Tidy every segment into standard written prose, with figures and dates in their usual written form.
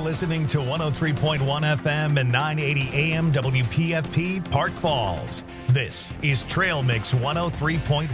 listening to 103.1 FM and 980 AM WPFP Park Falls. This is Trail Mix 103.1.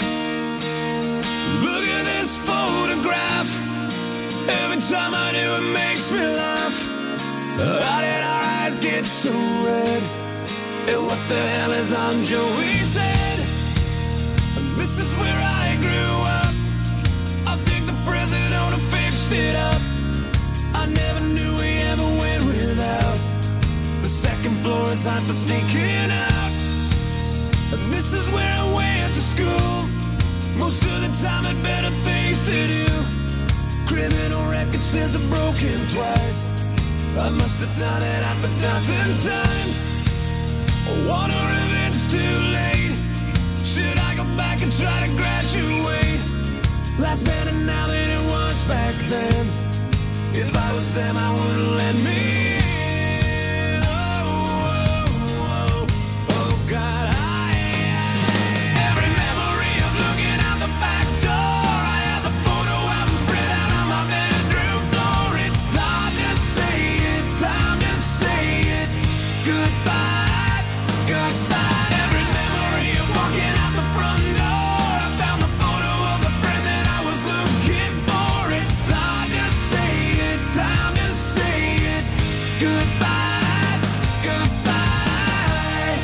Look at this photograph. Every time I do, it makes me laugh. How did our eyes get so red? And what the hell is on Joey's head? This is where I grew up. I think the president fixed it up. I never knew we ever went without. The second floor is hot for sneaking out. And this is where I went to school. Most of the time had better things to do. Criminal record says I've broken twice. I must have done it half a dozen times. I wonder if it's too late. Should I go back and try to graduate? Life's better now than it was back then. If I was them, I wouldn't let me in. Oh, God, every memory of looking out the back door. I have the photo album spread out on my bedroom floor. It's hard to say it, time to say it. Goodbye, goodbye. Every memory of walking out the front door. I found the photo of the friend that I was looking for. It's hard to say it, time to say it. Goodbye, goodbye.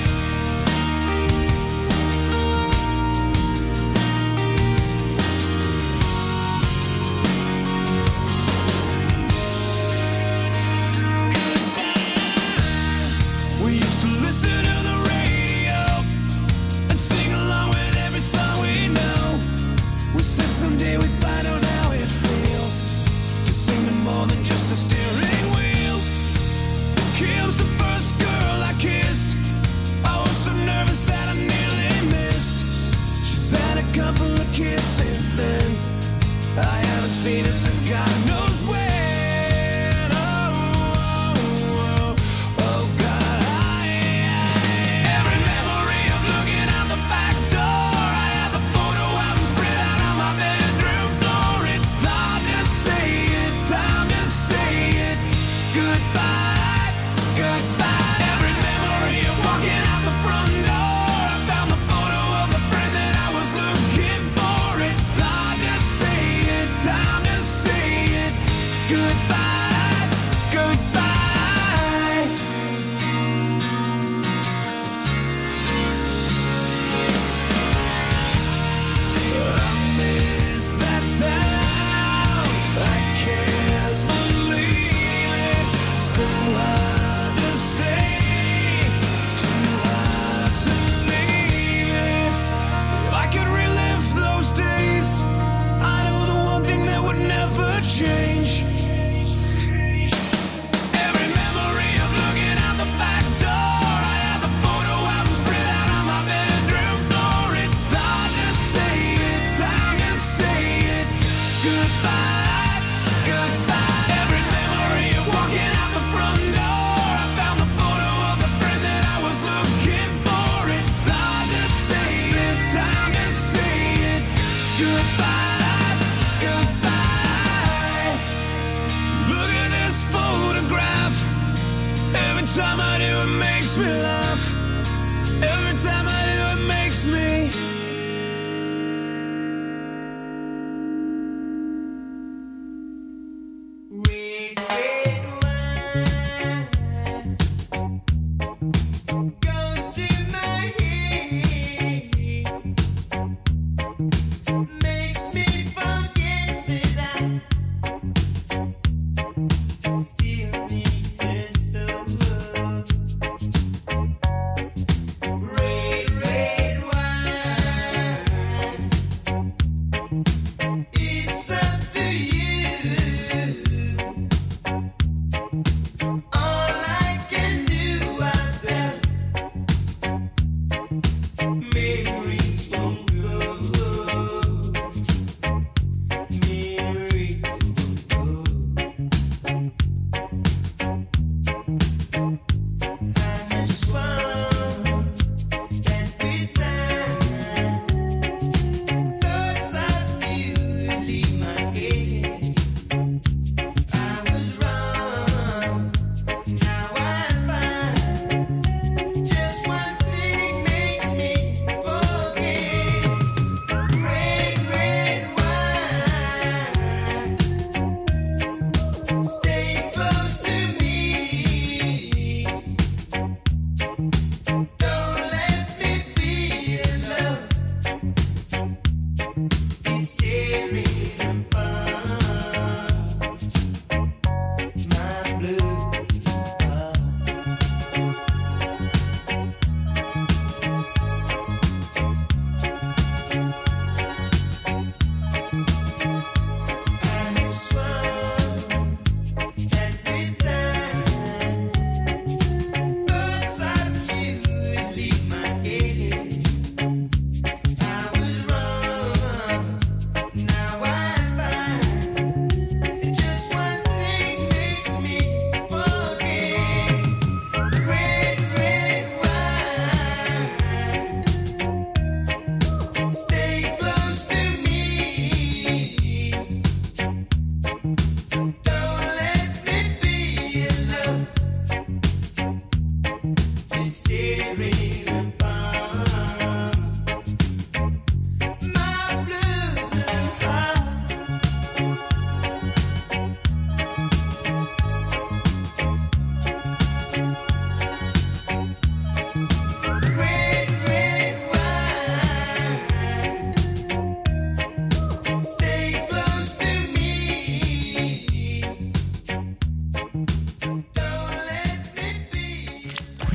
We used to listen to the radio and sing along with every song we know. We said someday we'd find out how it feels to sing to more than just a steering wheel. Kim's the first girl I kissed. I was so nervous that I nearly missed. She's had a couple of kids since then. I haven't seen her since God knows when. Oh, God, every memory of looking out the back door. I have the photo album spread out on my bedroom floor. It's hard to say it, time to say it. Goodbye, goodbye. Every memory of walking out the front door. I found the photo of the friend that I was looking for. It's hard to say it, time to say it. Goodbye, goodbye. I miss that town. I can't believe it. So hard to stay, too hard to leave it. If I could relive those days, I know the one thing that would never change. Every memory of looking out the back door. I have the photo album spread out on my bedroom floor. It's hard to say it, time to say it. Goodbye, goodbye. Every memory of walking out the front door. I found the photo of the friend that I was looking for. It's hard to say it, time to say it. Goodbye, goodbye. Look at this photograph. Every time I do, it makes me laugh. Every time I do, it makes me. Goes to my head, makes me forget that I still need her so.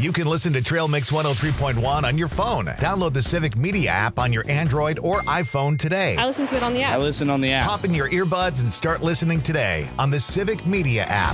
You can listen to Trail Mix 103.1 on your phone. Download the Civic Media app on your Android or iPhone today. I listen to it on the I app. listen on the app. Pop in your earbuds and start listening today on the Civic Media app.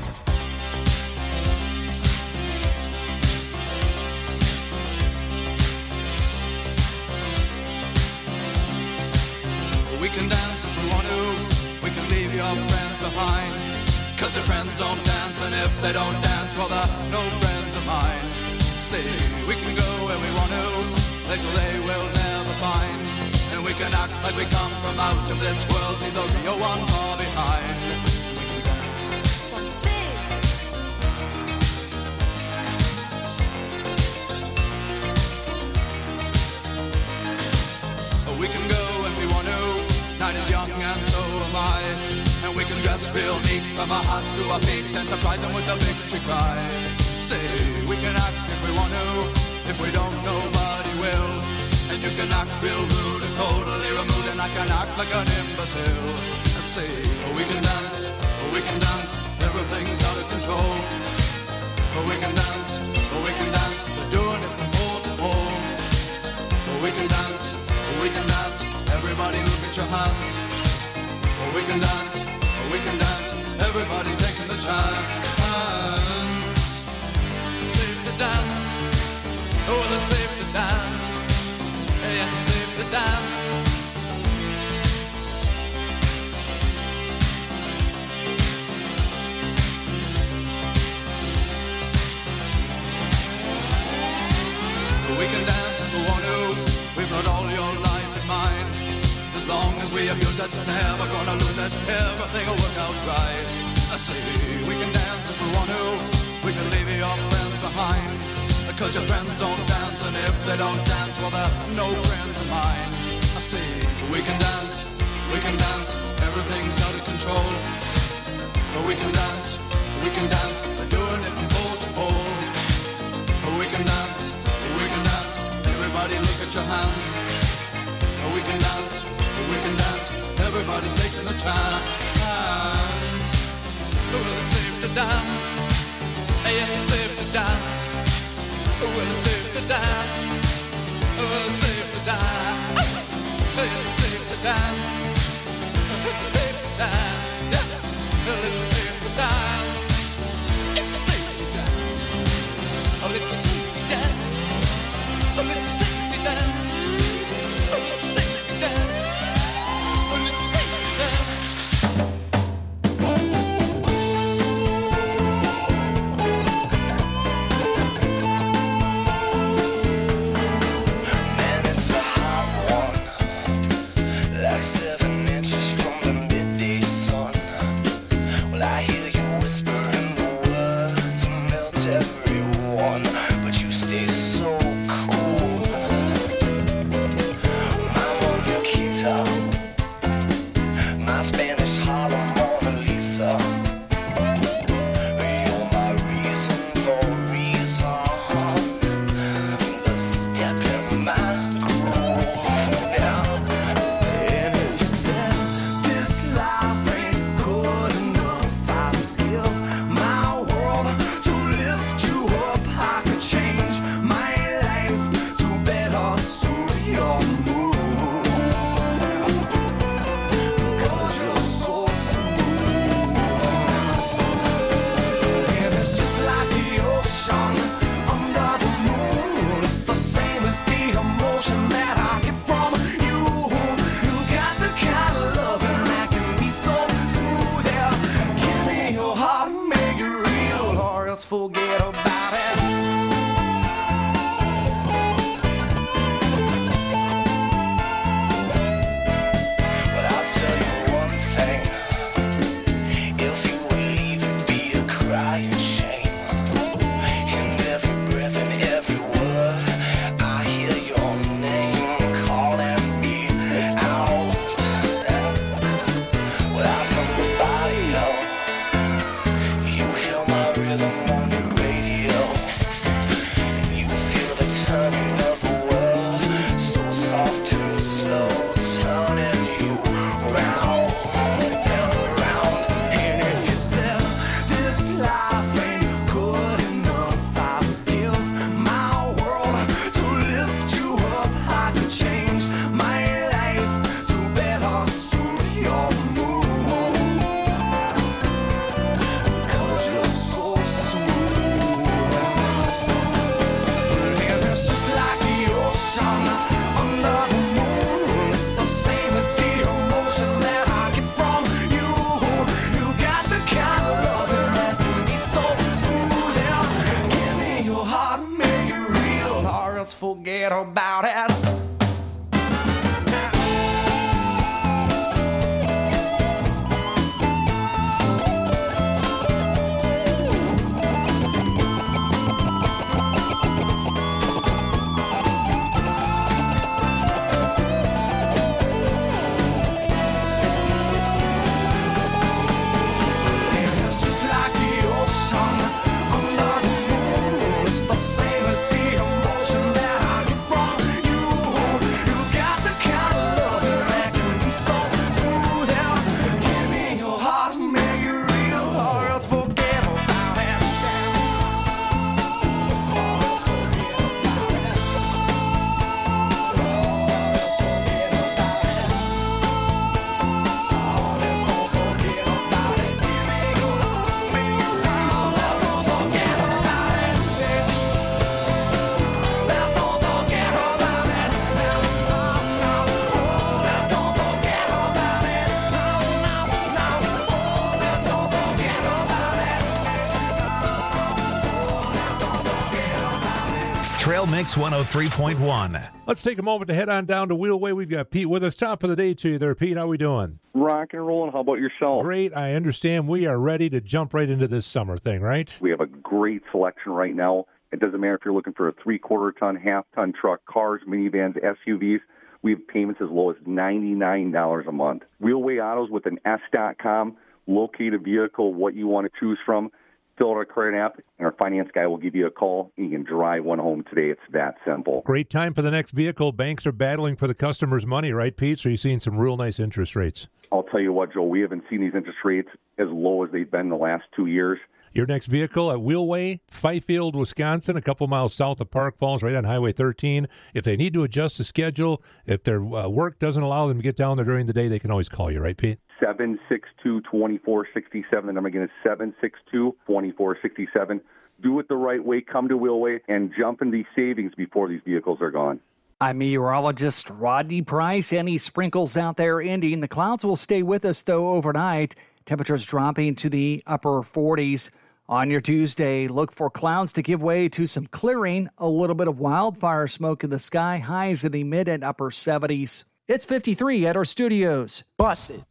We can dance if we want to. We can leave your friends behind. Cause your friends don't dance, and if they don't dance, well, they're no friends of mine. See, we can go where we want to, places they will never find. And we can act like we come from out of this world, leave the real one far behind. We can dance. We can go when we want to. Night is young and so am I. And we can dress real neat from our hearts to our feet and surprise them with a victory cry. Say, we can act if we want to. If we don't, nobody will. And you can act real rude and totally removed, and I can act like an imbecile. Say, we can dance, everything's out of control. We can dance, we're doing it from pole to pole. We can dance, everybody look at your hands. We can dance, everybody's taking the chance. Safe to dance, oh, it's safe to dance. Yes, it's safe to dance. We can dance if we want to. We've got all your life in mind. As long as we abuse it, never gonna lose it. Everything will work out right. I say we can dance if we want to. We can leave your friends behind. Because your friends don't dance, and if they don't dance, well, they're no friends of mine. I say we can dance, everything's out of control. But we can dance, we're doing it from pole to pole. But we can dance, everybody look at your hands. We can dance, everybody's taking the chance. Well, it's safe to dance, yes, it's safe to dance. Well, it's safe to dance, well, it's safe to dance. Yes, it's safe to dance, it's safe to dance. Well, it's safe to dance, it's safe to dance. Oh, it's safe to dance. Oh, it's safe to dance. Oh, it's safe to dance. Oh, it's safe to dance. Man, it's a hot one, like 7 inches from the midday sun. Well, I hear you whispering the words to melt everyone, but you stay so cool. I'm on your guitar, my Spanish Harlem Mona Lisa. You're my reason for reason, the step in my groove. And if you said this life ain't good enough, I would give my world to lift you up. I could change my life to better suit your mood, because you're so smooth. And it's just like the ocean under the moon. It's the same as the emotion that I get from you. You got the kind of loving that can be so smooth. Yeah, give me your heart, make it real, or else forget about it. But I'll tell you one thing. If you would leave, it'd be a crying shame. In every breath and every word, I hear your name calling me out. Well, out from the body, you hear my rhythm on your just forget about it. Trail Mix 103.1. Let's take a moment to head on down to Wheelway. We've got Pete with us. Top of the day to you there, Pete. How we doing? Rock and rolling. How about yourself? Great. I understand we are ready to jump right into this summer thing, right? We have a great selection right now. It doesn't matter if you're looking for a 3/4-ton, half-ton truck, cars, minivans, SUVs. We have payments as low as $99 a month. Wheelway Autos with an S.com. Locate a vehicle, what you want to choose from. Fill out our credit app, and our finance guy will give you a call. You can drive one home today. It's that simple. Great time for the next vehicle. Banks are battling for the customer's money, right, Pete? So you're seeing some real nice interest rates. I'll tell you what, Joe, we haven't seen these interest rates as low as they've been the last 2 years. Your next vehicle at Wheelway, Fifield, Wisconsin, a couple miles south of Park Falls, right on Highway 13. If they need to adjust the schedule, if their work doesn't allow them to get down there during the day, they can always call you, right, Pete? 762-2467. The number again is 762-2467. Do it the right way. Come to Wheelway and jump in these savings before these vehicles are gone. I'm meteorologist Rodney Price. Any sprinkles out there ending. The clouds will stay with us, though, overnight. Temperatures dropping to the upper 40s. On your Tuesday, look for clouds to give way to some clearing, a little bit of wildfire smoke in the sky, highs in the mid and upper 70s. It's 53 at our studios. Bust it.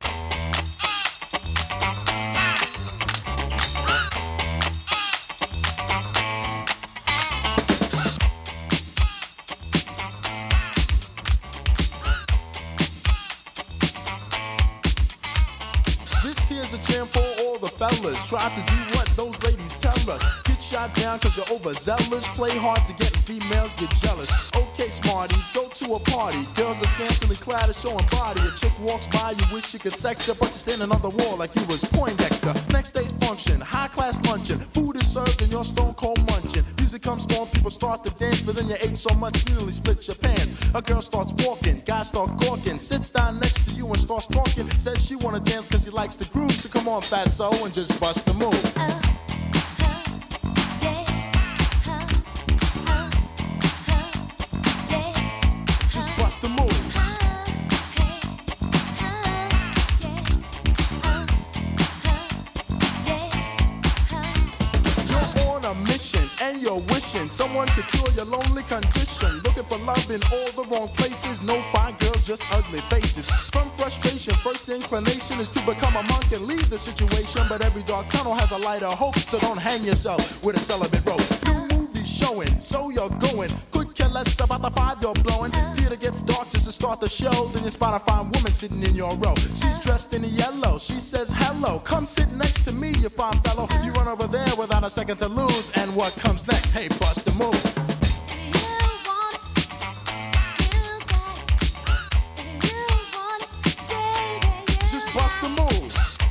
This here's a jam for all the fellas. Try to do what those ladies tell us. Get shot down cause you're overzealous. Play hard to get females get jealous. Okay, smarty, go to a party. Girls are scantily clad and showing body. A chick walks by, you wish you could sex her, but you're standing on the wall like you was Poindexter. Next day's function, high class luncheon. Food is served and you're stone cold munching. Music comes on, people start to dance, but then you ate so much you nearly split your pants. A girl starts walking, guys start gawking, sits down next to you and starts talking. Says she wanna dance cause she likes the groove, so come on fatso and just bust the move. Just bust the move. You're on a mission and you're wishing someone could cure your lonely condition. Looking for love in all the wrong places. No fine girls, just ugly faces. From frustration, first inclination is to become a monk and leave the situation. But every dark tunnel has a light of hope, so don't hang yourself with a celibate rope. New movies showing, so you're going. Could care less about the 5 you're blowing. Theater gets dark just to start the show. Then you spot a fine woman sitting in your row. She's dressed in yellow. She says hello. Come sit next to me, you fine fellow. You run over there without a second to lose. And what comes next? Hey, bust the move. Just bust the move.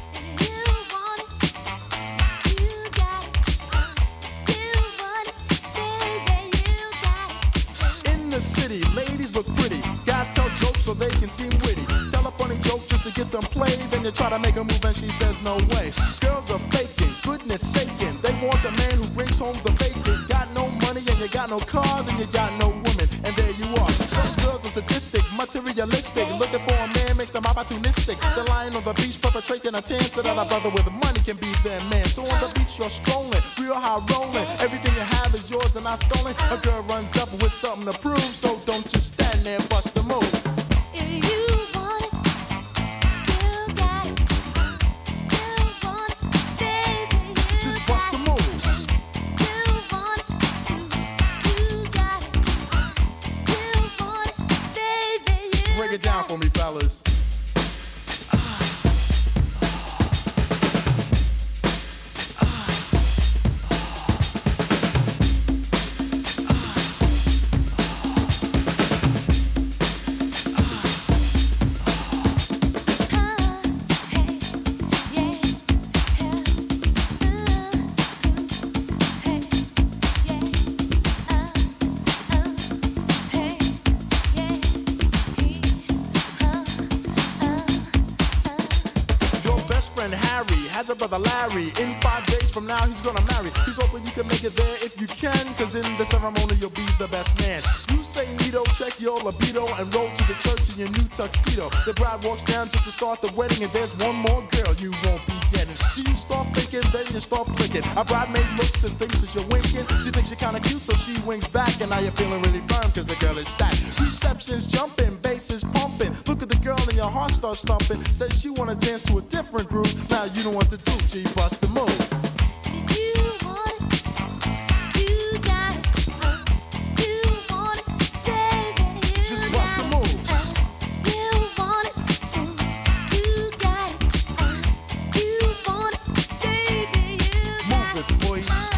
In the city, ladies look pretty. Guys tell jokes so they can seem witty. Tell a funny joke just to get some play. Then you try to make a move and she says no way. Girls are faking, goodness saking. They want a man who brings home the bacon. Got no money and you got no car, then you got no woman. and there you are. Some girls are sadistic, materialistic, looking for a man makes them opportunistic. They're lying on the beach, perpetrating a tan so that a brother with money can be their man. So on the beach you're strolling, real high rolling. Everything you have is yours and not stolen. A girl runs up with something to prove, so don't just stand there, bust a move. If you want it, you got it. You want it, baby, you Just bust a move. You want it, you got it. You want it, baby, you Break it down for me, fellas. Your best friend Harry has a brother Larry. In 5 days from now, he's gonna marry. He's hoping you can make it there if you can, cause in the ceremony, you'll be the best man. You say neato, check your libido, and roll to the church in your new tuxedo. The bride walks down just to start the wedding, and there's one more girl you won't be getting. So you start thinking, then you start flicking. A bridemaid looks and thinks that you're winking. She thinks you're kinda cute, so she winks back, and now you're feeling really firm, cause the girl is stacked. Reception's jumping, bass is pumping. Look at the girl and your heart starts thumping. Says she wanna dance to a different groove. Now you know what to do, G, bust the move. You want it, you got it. You want it, baby, you Just got bust the move. You want it, you got it. You want it, baby, you got Move it, boy.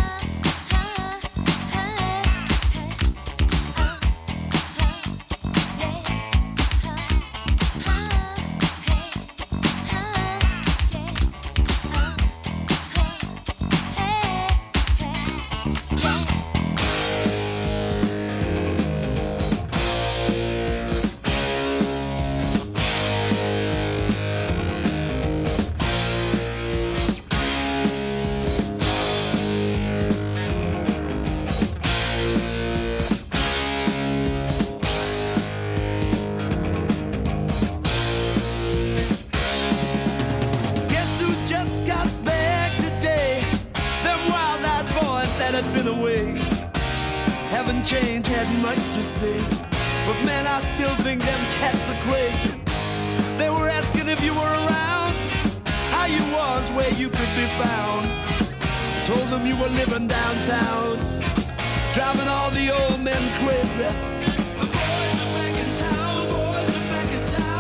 Guess who just got back today? Them wild-eyed boys that had been away haven't changed, had much to say. But man, I still think them cats are crazy. They were asking if you were around, how you was, where you could be found. Told them you were living downtown, driving all the old men crazy. The boys are back in town, boys are back in town.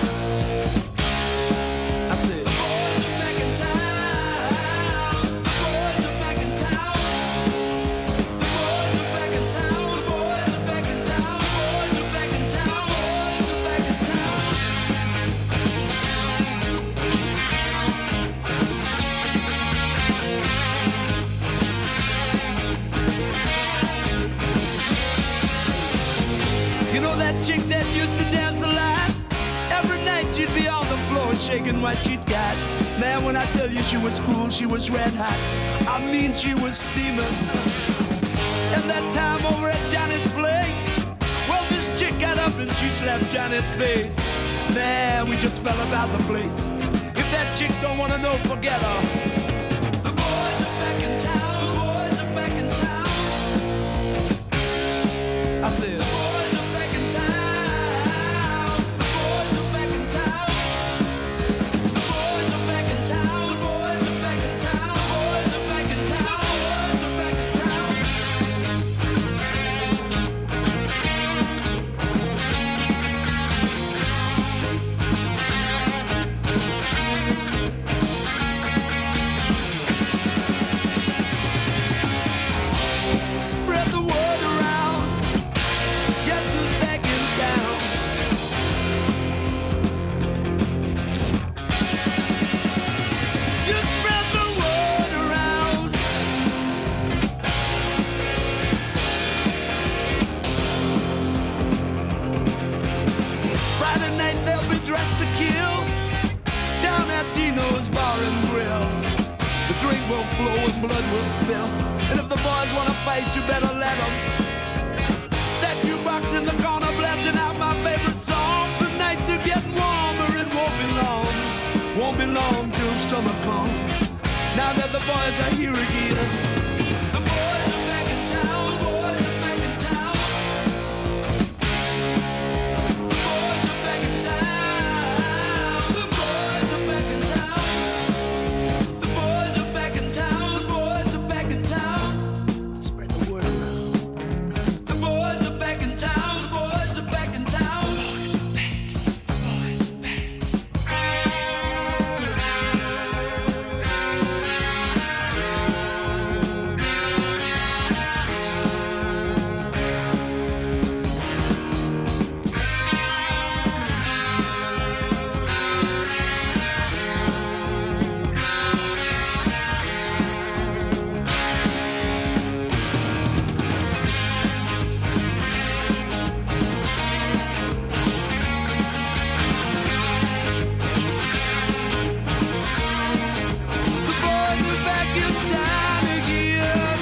I said, the boys are back in town. The boys are back in town. The boys are back in town. The boys are back in town. The boys are back in town. Boys are back in town. You know that chick that used to dance a lot? Every night she'd be on the floor shaking what she'd got. Man, when I tell you she was cool, she was red hot. I mean, she was steaming. And that time over at Johnny's place, well, this chick got up and she slapped Johnny's face. Man, we just fell about the place. If that chick don't wanna know, forget her. The boys are back in town. The boys are back in town. I said, the boys are back in town. The boys are back in town. The boys are back in town. The boys are back in town. The boys are back in town. The boys are back in town. Spread the word around. Guess who's back in town? You spread the word around. Friday night they'll be dressed to kill down at Dino's Bar and Grill. The drink will flow and blood will spill. And if the boys wanna fight, you better let them. That jukebox summer comes. Now that the boys are here again. The boys are back in town, boys are back in town. The boys are back in town. The boys are back in town. The boys are back in town. The boys are back in town. Spread the word around. The boys are back in town. The boys are back in town. Boys are back. Boys are back. The boys are back in town again.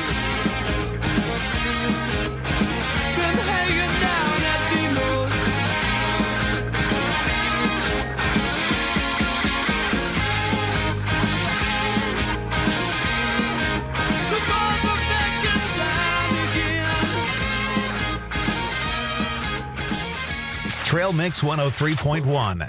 Been hanging down at Delos. The boys are back in town again. Trail Mix 103.1.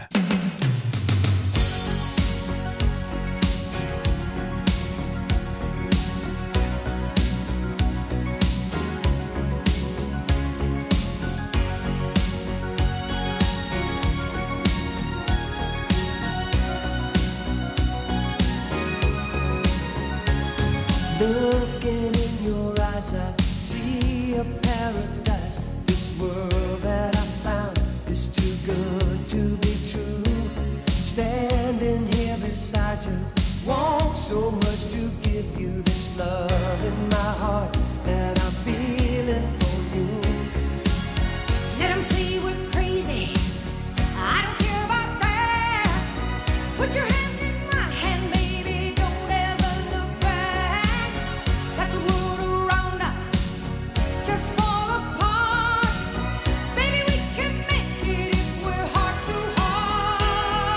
Looking in your eyes, I see a paradise. This world that I found is too good to be true. Standing here beside you, want so much to give you this love in my heart that I'm feeling for you. Let 'em say we're crazy. I don't care about that. Put your hand in my hand, baby. Don't ever look back. Let the world around us just fall apart. Baby, we can make it if we're heart to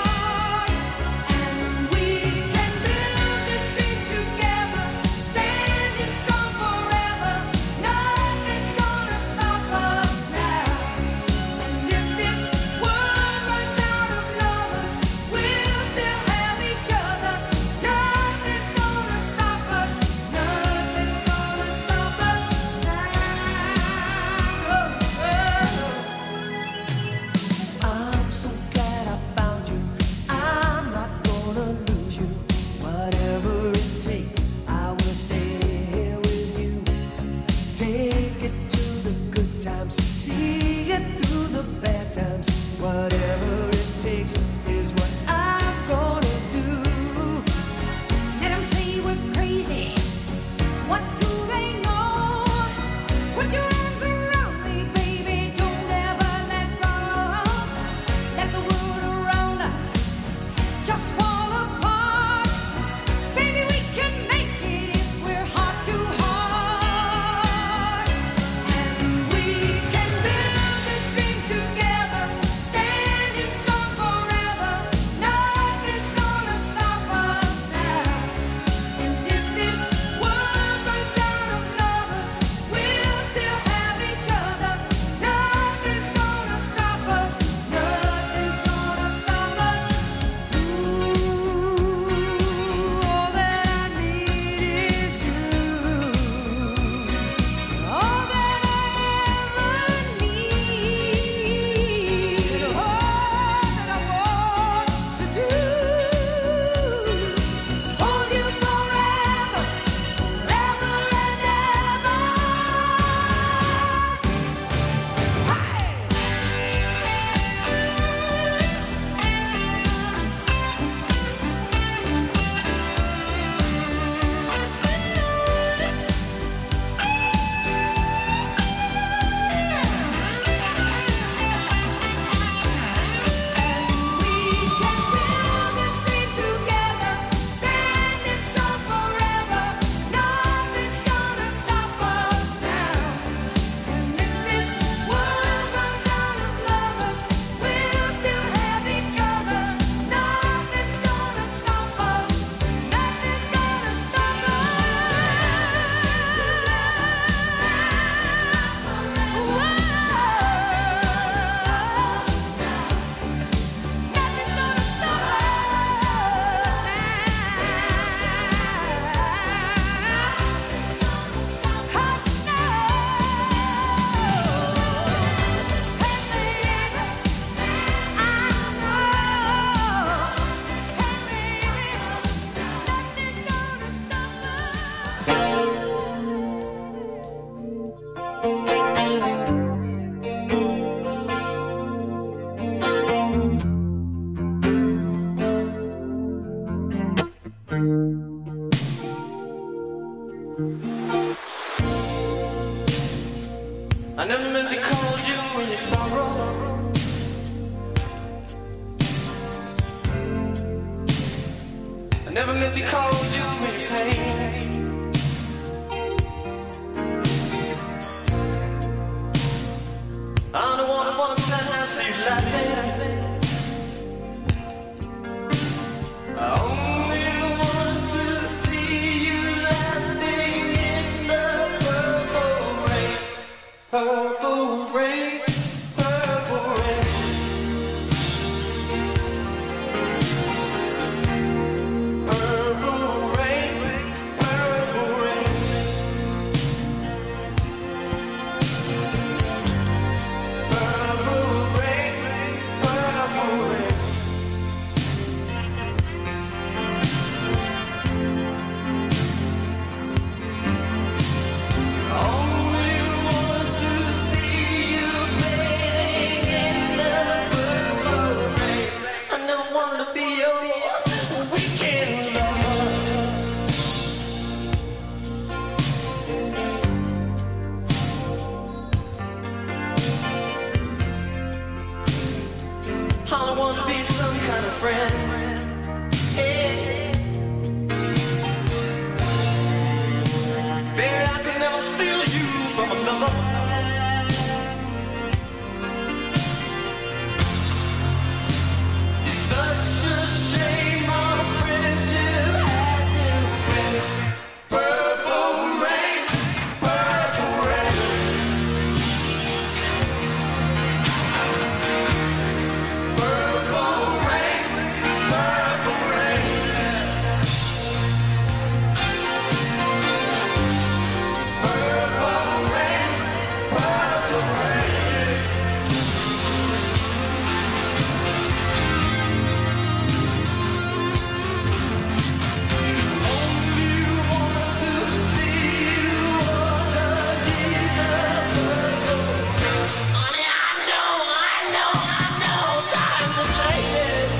heart. And we can build this dream together. Stand never meant to cause you any sorrow. I never meant to cause you any pain. I'm the one who wants to have you laughing. I only want to see you laughing in the purple rain. Purple rain, purple rain. Purple rain, purple rain. Purple rain, purple rain. Only want to see you bathing in the purple rain. I never wanted to be your weekend lover. I don't want to be some kind of friend. Hey. Baby, I could never steal you from another. It's such a shame our friendship had to end. Purple rain, purple rain. Purple rain, purple rain. Purple rain, purple rain. Only want to see you underneath the purple rain. Honey, I know, times are changing.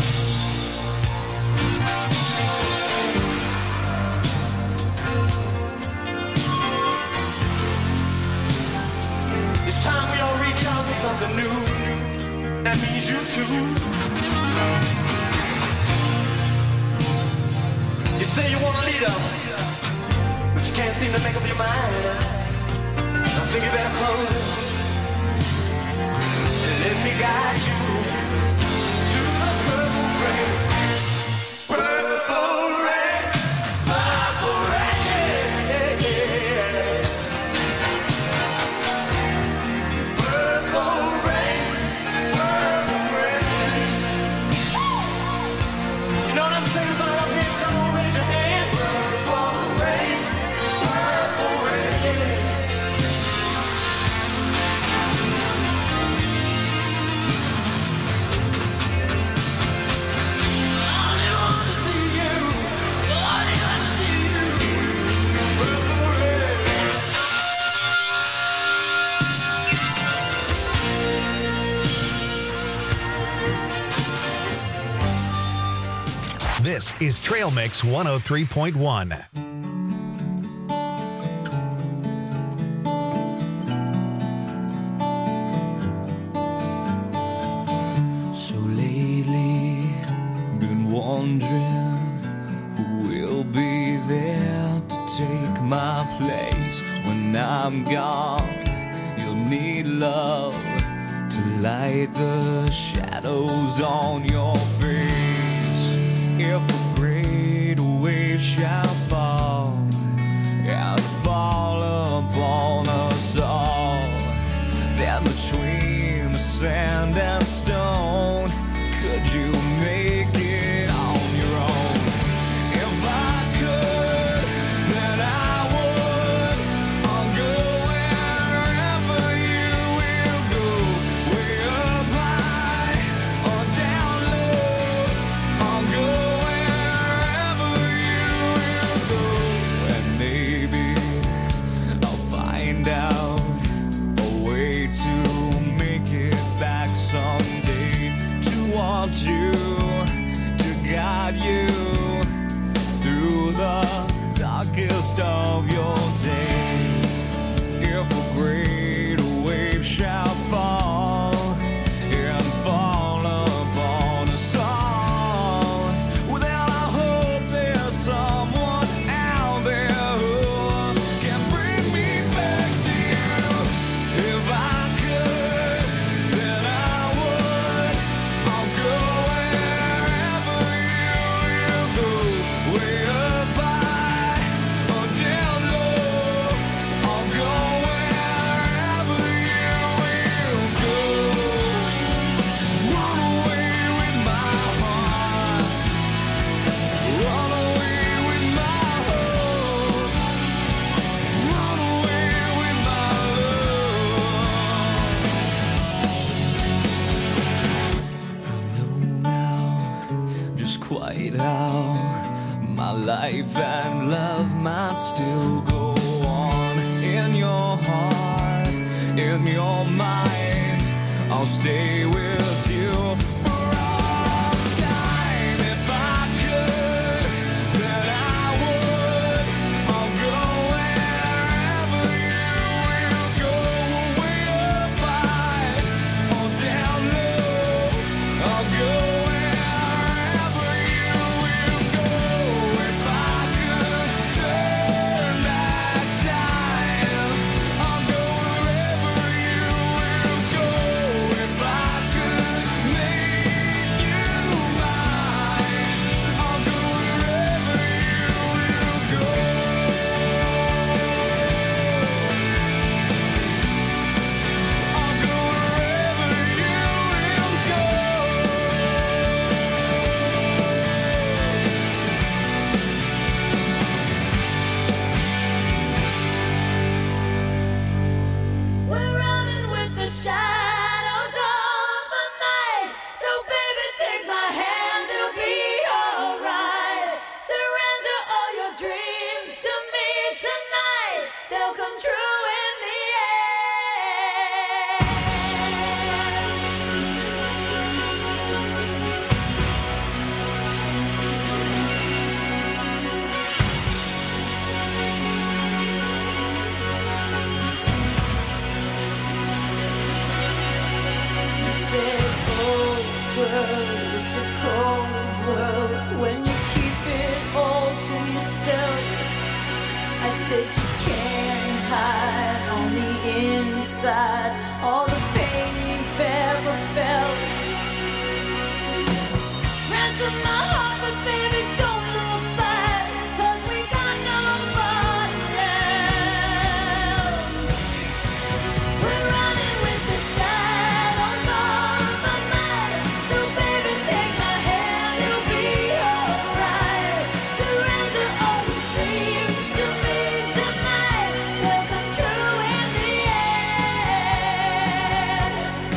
It's time we all reach out for something new. That means you too. You say you want a leader, but you can't seem to make up your mind. I think you better close and let me guide you to the purple rain. Purple rain, purple rain. Purple rain, purple rain. You know what I'm saying about up here? Come on, raise your hand. Purple rain, purple rain. Only want to see you. Only want to see you. Purple rain. This is Trail Mix 103.1. So lately, been wondering who will be there to take my place when I'm gone. You'll need love to light the shadows on your face. If a great wave shall fall and fall upon us all, then between the sand and stone, could you make it on your own? If I could, then I would. I'll go wherever you will go, way up high or down low. I'll go wherever you will life and love might still go on in your heart, in your mind. I'll stay with you for all time. If I could, then I would. I'll go wherever you will go, way up high or down low. I'll go wherever you will go. If I could turn back time, I'll go wherever you will go. If I could make you mine, I'll go wherever you will go. I'll go wherever you will go. We're running with the shadows of the night. So baby, take my hand, it'll be alright. Surrender all your dreams to me tonight. They'll come true in the You said, oh girl, it's a cold world when you keep it all to yourself. I said you can't hide on the inside all the pain you've ever felt. Ransom my heart, but baby, don't look back, 'cause we got nobody left. We're running with the shadows of the night. So baby, take my hand, it'll be alright. Surrender all your dreams to me tonight. They'll come true in the end.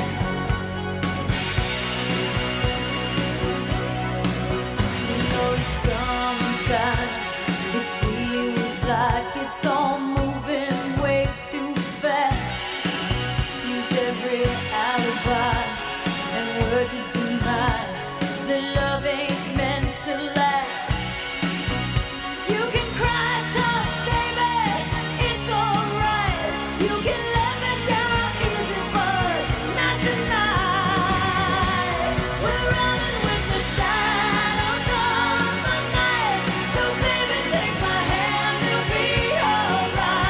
You know, sometimes it feels like it's all moving way too fast. Use every alibi and word to deny that love ain't meant to last. You can cry tough, baby, it's alright. You can let me down easy, but not tonight. We're running with the shadows of the night. So baby, take my hand, it'll be alright.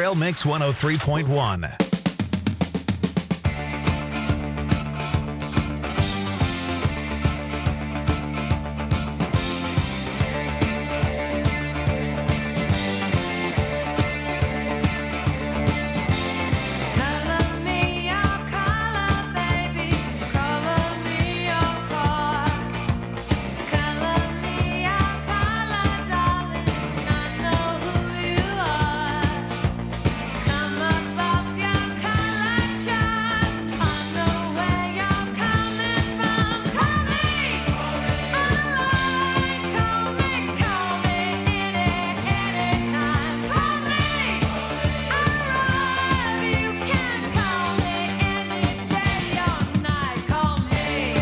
Trail Mix 103.1. Color me your color, baby. Color me your car. Color me your color, darling. I know who you are. Come above your color chart. I know where you're coming from. Call me online. Call me anytime. Call me. You can call me any day or night. Call me.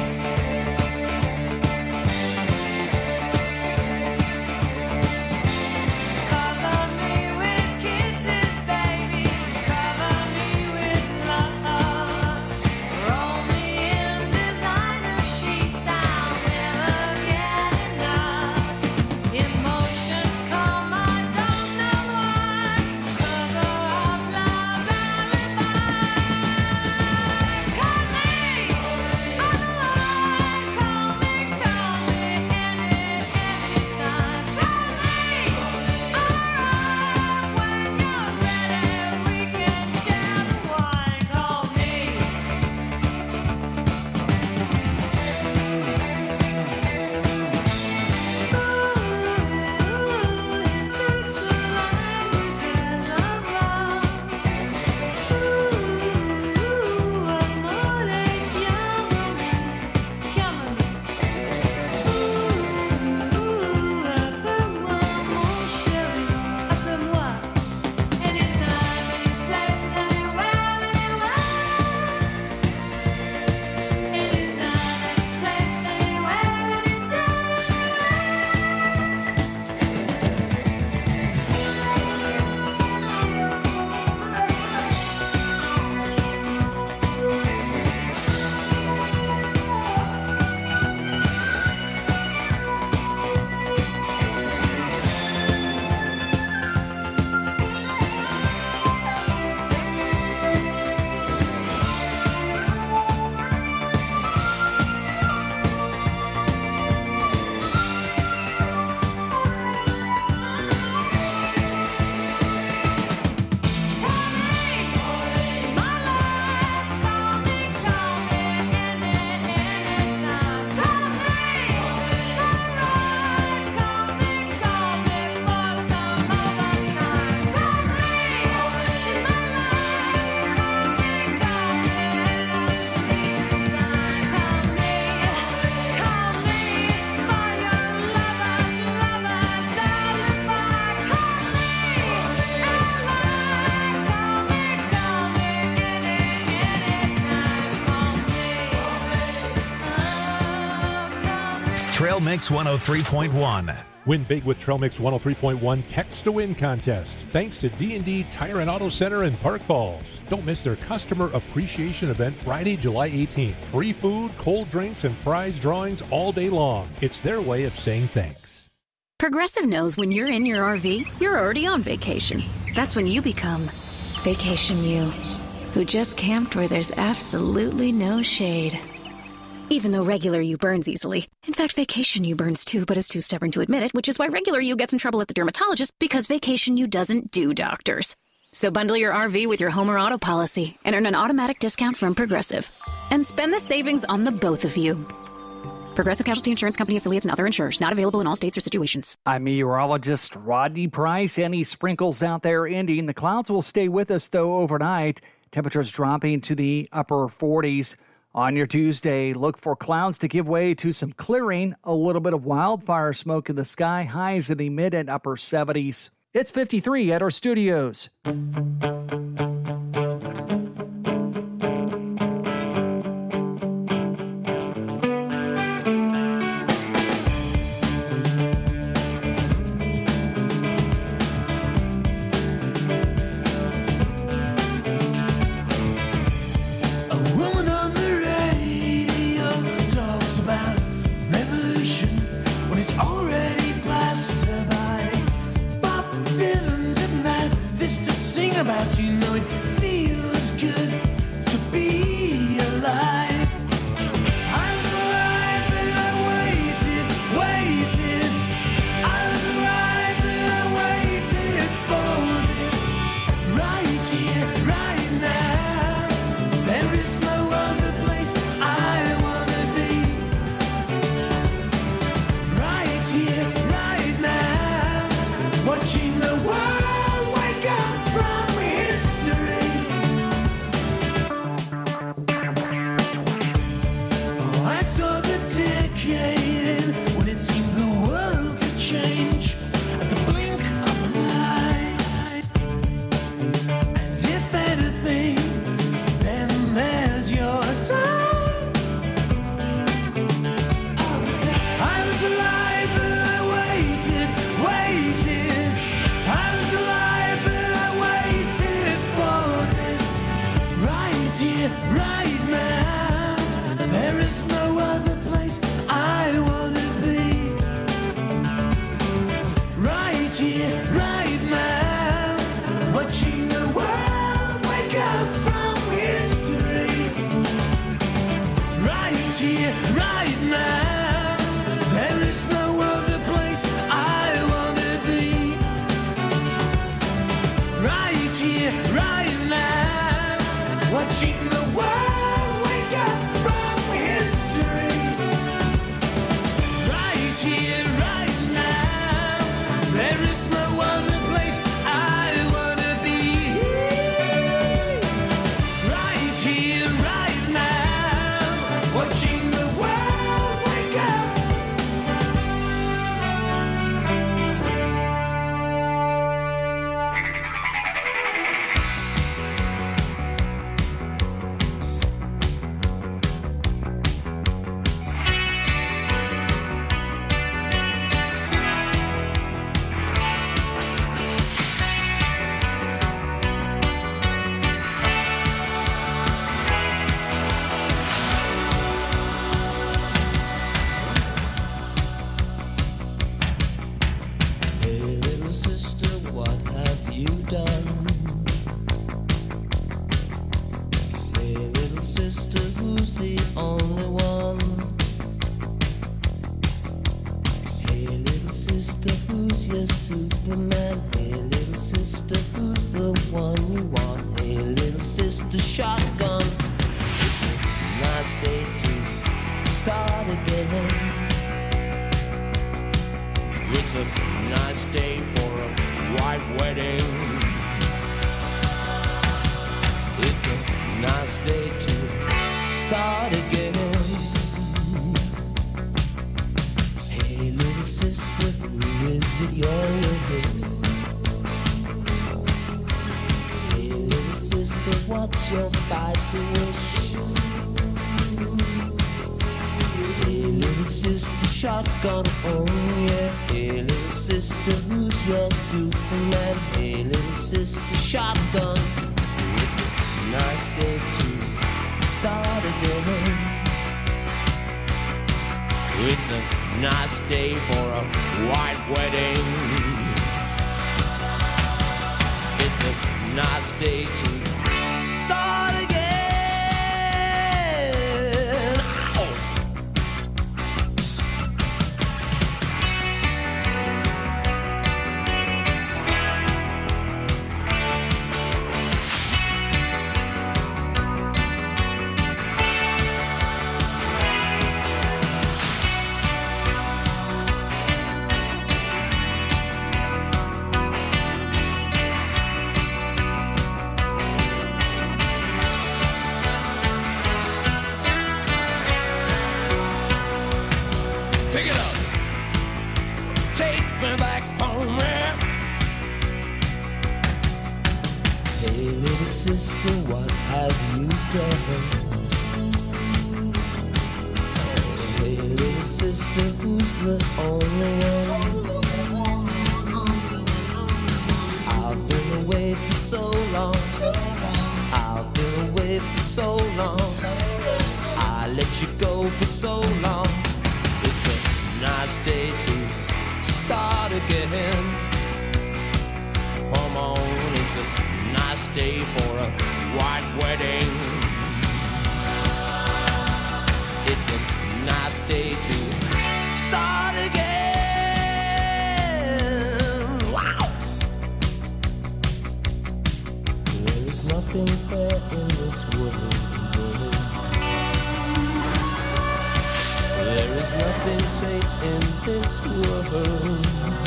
Cover me with kisses, baby. Cover me with love. Roll me in designer sheets. I'll never get enough. Emotions come, I don't know why. Cover up love's alibi. Call me online. Call me anytime. Call me around when you're ready. We can share the wine. Call me. Trail Mix 103.1. Win big with Trail Mix 103.1 Text to Win contest. Thanks to D&D Tire and Auto Center in Park Falls. Don't miss their customer appreciation event Friday, July 18th. Free food, cold drinks, and prize drawings all day long. It's their way of saying thanks. Progressive knows when you're in your RV, you're already on vacation. That's when you become Vacation You, who just camped where there's absolutely no shade. Even though regular you burns easily. In fact, Vacation You burns too, but is too stubborn to admit it, which is why regular you gets in trouble at the dermatologist, because Vacation You doesn't do doctors. So bundle your RV with your home or auto policy and earn an automatic discount from Progressive. And spend the savings on the both of you. Progressive Casualty Insurance Company affiliates and other insurers. Not available in all states or situations. I'm meteorologist Rodney Price. Any sprinkles out there ending. The clouds will stay with us, though, overnight. Temperatures dropping to the upper 40s. On your Tuesday, look for clouds to give way to some clearing, a little bit of wildfire smoke in the sky, highs in the mid and upper 70s. It's 53 at our studios. Already passed her by. Bob Dylan didn't have this to sing about. Right here, right now. There is no other place I want to be. Right here, right now. Watching the world wake up from history. Right here, right now. There is no other place I want to be. Right here, right now. Watching the world wake up from history. Right here, right now. There is no other place I want to be. Right here, right now. Watching the world wake up. Hey little sister, what have you done? Hey little sister, who's the only one? Hey little sister, who's your Superman? Hey little sister, who's the one you want? Hey little sister, shotgun. It's a nice day to start again. It's a nice day for a white wedding. It's a nice day to start again. Hey little sister, who is it you're with? Hey little sister, what's your spicy wish? Hey little sister, shotgun, oh yeah. Hey little sister, who's your Superman? Hey little sister, shotgun. It's a nice day to start again. It's a nice day for a white wedding. It's a nice day to start again. Ow! Pick it up. Take me back home, yeah. Hey, little sister, what have you done? Hey, little sister, who's the only one? I've been away for so long. I've been away for so long. I let you go for so long. It's a nice day to start again. Come on, it's a nice day for a white wedding. It's a nice day to start again. Wow! There is nothing fair in this world. There is nothing safe in this world.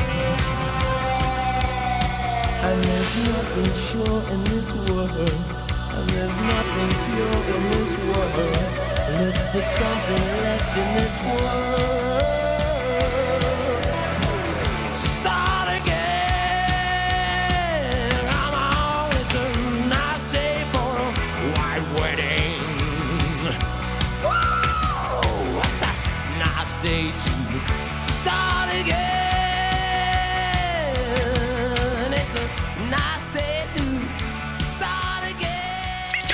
And there's nothing sure in this world. And there's nothing pure in this world. Look for something left in this world. Start again. Come on, it's a nice day for a white wedding. Whoa, what's a nice day to start again?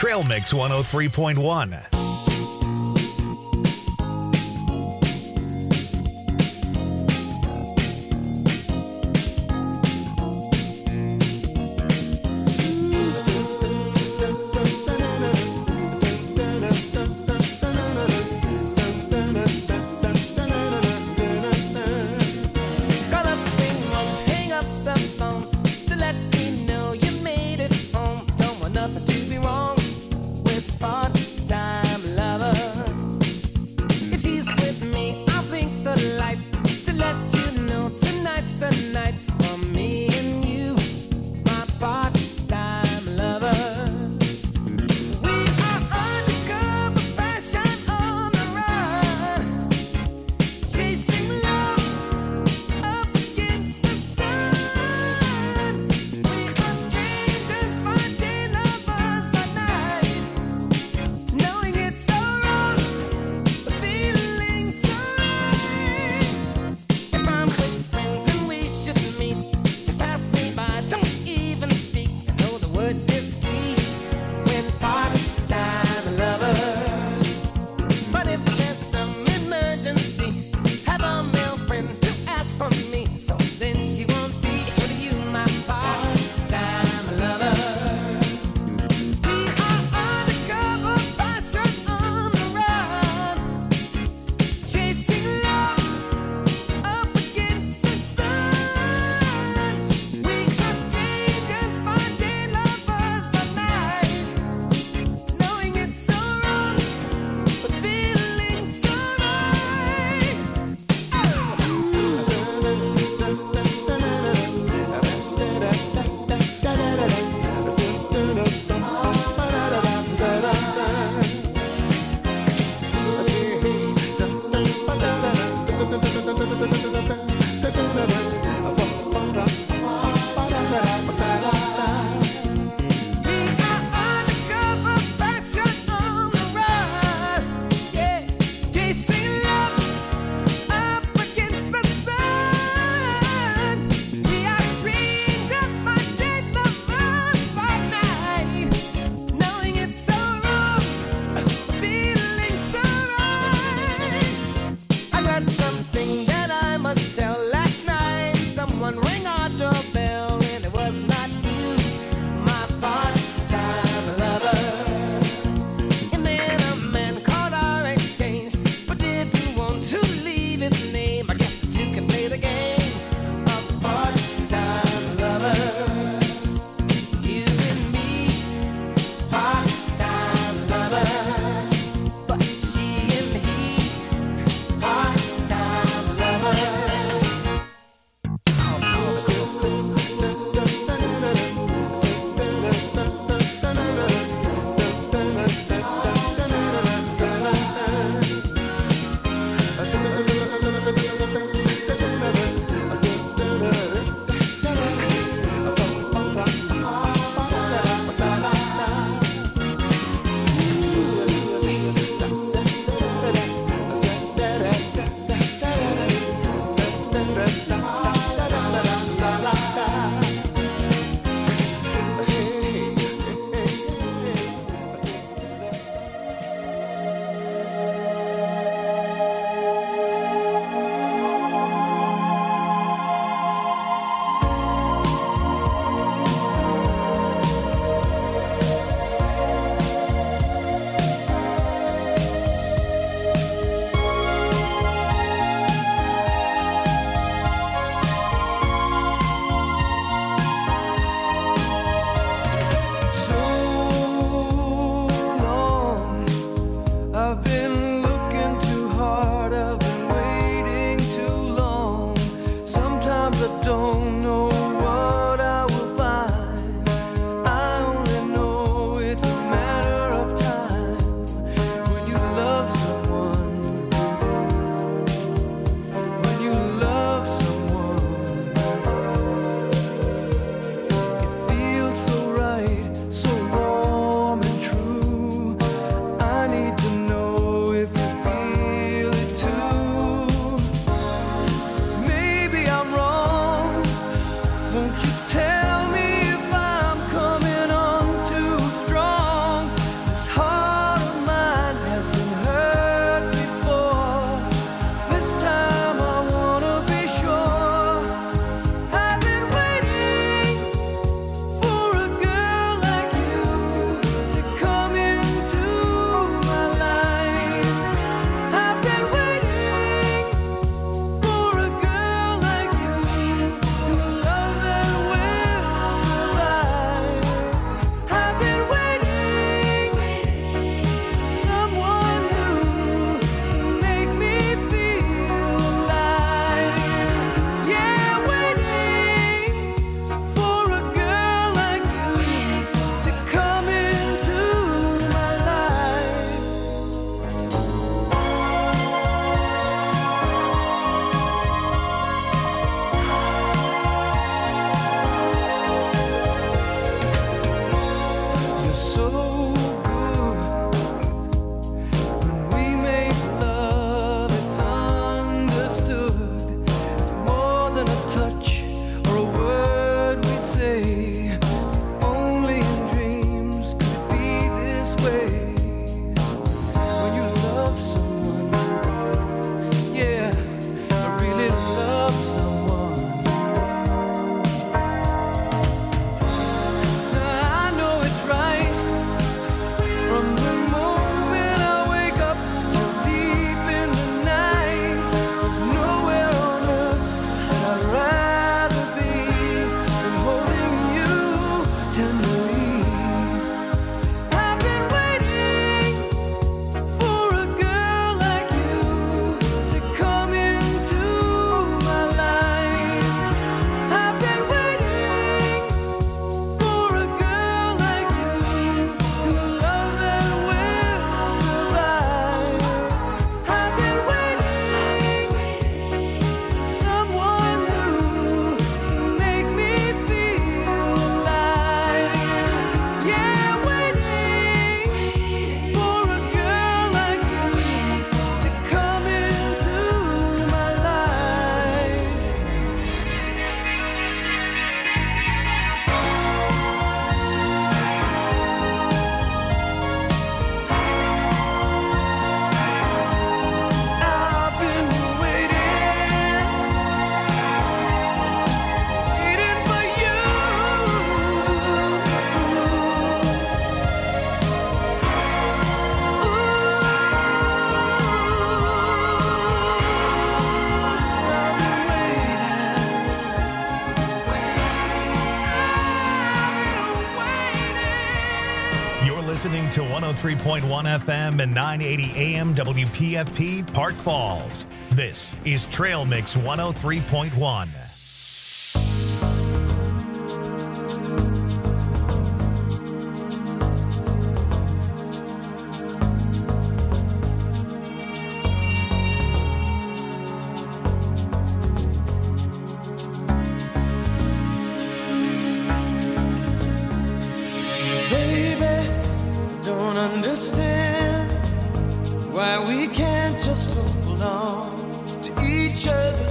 Trail Mix 103.1. Call up Ringwald, hang up the phone to let me know you made it home. Don't want nothing to be wrong with part-time 103.1 FM and 980 AM WPFP Park Falls. This is Trail Mix 103.1. Understand why we can't just hold on to each other